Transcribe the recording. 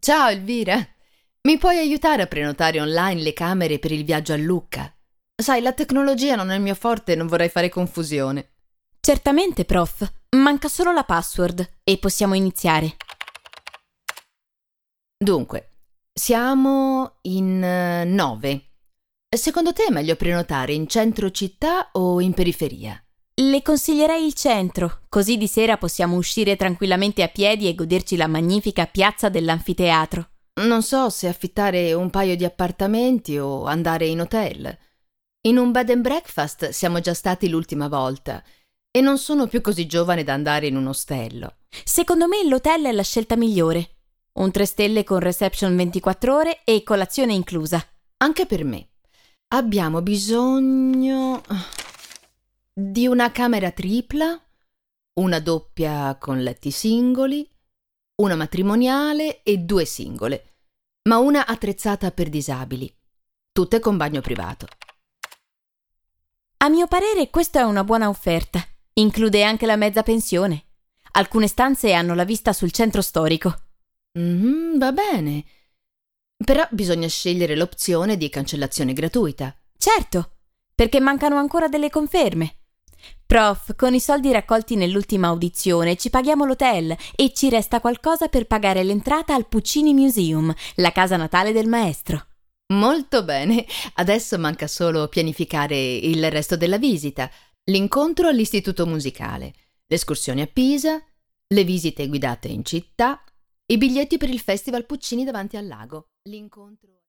Ciao Elvira, mi puoi aiutare a prenotare online le camere per il viaggio a Lucca? Sai, la tecnologia non è il mio forte e non vorrei fare confusione. Certamente, prof. Manca solo la password e possiamo iniziare. Dunque, siamo in 9. Secondo te è meglio prenotare in centro città o in periferia? Le consiglierei il centro, così di sera possiamo uscire tranquillamente a piedi e goderci la magnifica piazza dell'anfiteatro. Non so se affittare un paio di appartamenti o andare in hotel. In un bed and breakfast siamo già stati l'ultima volta e non sono più così giovane da andare in un ostello. Secondo me l'hotel è la scelta migliore. Un 3 stelle con reception 24 ore e colazione inclusa. Anche per me. Abbiamo bisogno di una camera tripla, una doppia con letti singoli, una matrimoniale e 2 singole, ma una attrezzata per disabili, tutte con bagno privato. A mio parere questa è una buona offerta. Include anche la mezza pensione. Alcune stanze hanno la vista sul centro storico. Va bene. Però bisogna scegliere l'opzione di cancellazione gratuita. Certo, perché mancano ancora delle conferme. Prof, con i soldi raccolti nell'ultima audizione ci paghiamo l'hotel e ci resta qualcosa per pagare l'entrata al Puccini Museum, la casa natale del maestro. Molto bene. Adesso manca solo pianificare il resto della visita, l'incontro all'istituto musicale, l'escursione a Pisa, le visite guidate in città, i biglietti per il Festival Puccini davanti al lago, l'incontro